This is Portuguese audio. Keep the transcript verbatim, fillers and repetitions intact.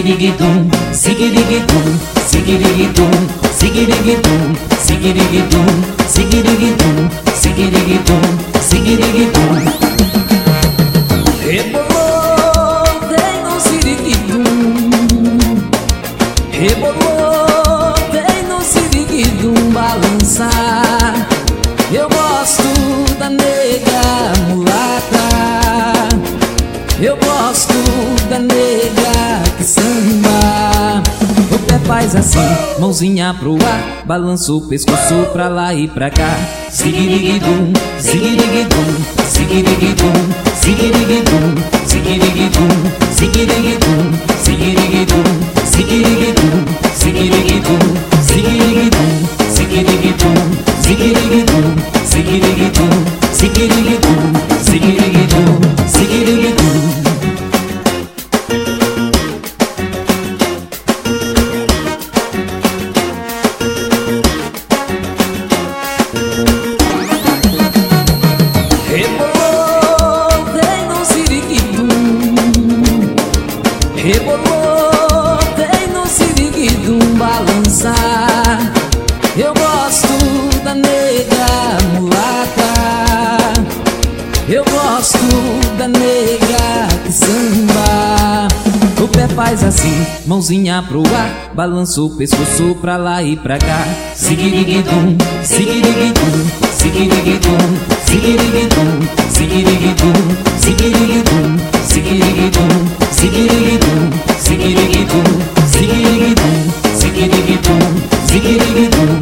Sigirigidum, sigirigidum, sigirigidum, sigirigidum, sigirigidum, sigirigidum, sigirigidum, sigirigidum. Rebolou, vem no siriguidum. Rebolou, vem no siriguidum balançar. Eu gosto da nega mulata. Eu gosto da nega que samba. O pé faz assim, mãozinha pro ar, balança o pescoço pra lá e pra cá. Sigirigidum, sigirigidum, sigirigidum, sigirigidum, sigirigidum, sigirigidum, sigirigidum, sigirigidum, sigirigidum, sigirigidum, sigirigidum, sigirigidum, sigirigidum, sigirigidum, sigirigidum, sigirigidum. Rebolou, vem no siriguidum. Rebolou, vem no siriguidum balançar. Eu gosto da nega mulata. Eu gosto da nega que samba. O pé faz assim, mãozinha pro ar, balança o pescoço pra lá e pra cá. Sigirigidum, sigirigidum, sigirigidum, sigirigidum, sigirigidum, sigirigidum, sigirigidum, sigirigidum, sigirigidum, sigirigidum, sigirigidum, sigirigidum,